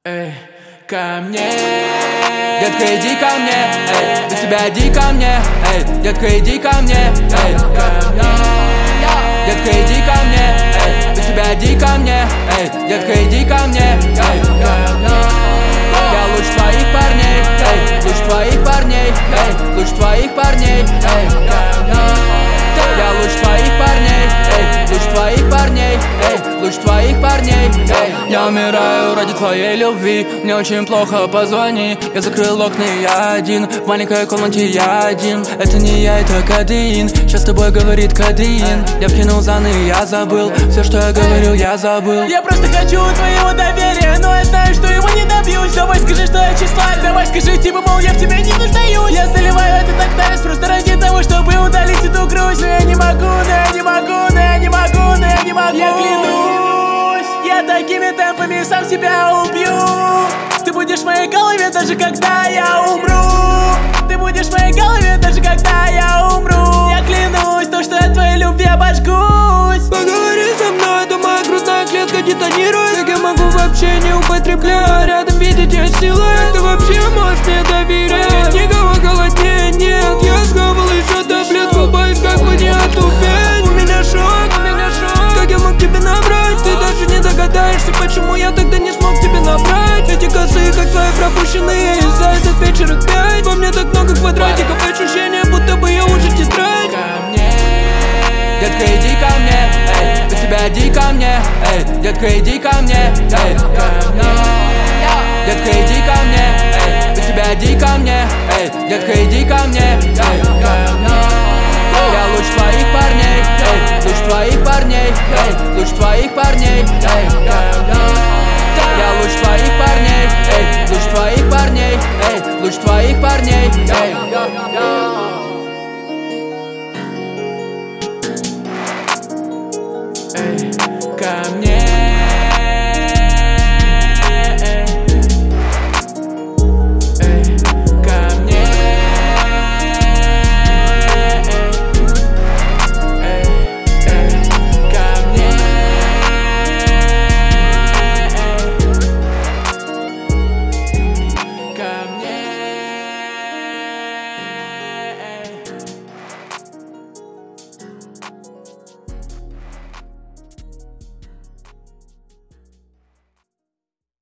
Эй, ко мне, детка, иди ко мне, эй, без тебя иди ко мне, эй, детка, иди ко мне, эй, ко мне, детка, иди ко мне, эй, без тебя иди ко мне, эй, детка, иди ко мне, эй, ко мне. Я лучше твоих парней, эй, лучше твоих парней, эй, лучше твоих парней, эй, ко мне. Я лучше твоих парней, эй, лучше твоих парней, эй, лучше твоих парней, эй. Я умираю ради твоей любви, мне очень плохо, позвони. Я закрыл окна, я один, в маленькой комнате я один. Это не я, это кадеин, сейчас с тобой говорит кадеин. Я вкинул заны, я забыл, все, что я говорил, я забыл. Я просто хочу твоего доверия, но я знаю, что его не добьюсь. Давай скажи, что я числа, давай скажи, типа, мол, я в тебе не нуждаюсь. Я заливаю этот октавис просто ради того, чтобы удалить эту грусть. Но я не могу, но я не могу, но я не могу, но я не могу. Я клянусь, я такими темпами сам себя убью. Ты будешь в моей голове даже когда я умру. Ты будешь в моей голове даже когда я умру. Я клянусь, то, что я твоей любви обожгусь. Поговори со мной, то моя грудная клетка детонирует. Как я могу вообще не употребляя, рядом видеть я силуэт. Ты вообще можешь мне доверять? Никого голоднее нет. Я схавал еще таблетку, боюсь, как бы не отупеть. У меня шок, как я мог тебе набрать? Ты даже не догадаешься, почему я тогда не смог тебе набрать. Эти косы, как твои пропущенные, за этот вечер их 5. Во мне так много квадратиков, ощущение, будто бы я уже тетрадь. Ко мне, детка, иди ко мне, эй, без тебя иди ко мне, эй, детка, иди ко мне, эй, ко мне. Детка, иди ко мне, эй, без тебя иди ко мне, эй, детка, иди ко мне, эй, ко мне. Я лучше твоих парней, эй, лучше твоих парней, эй, лучше твоих парней, эй, ко мне. Я лучше твоих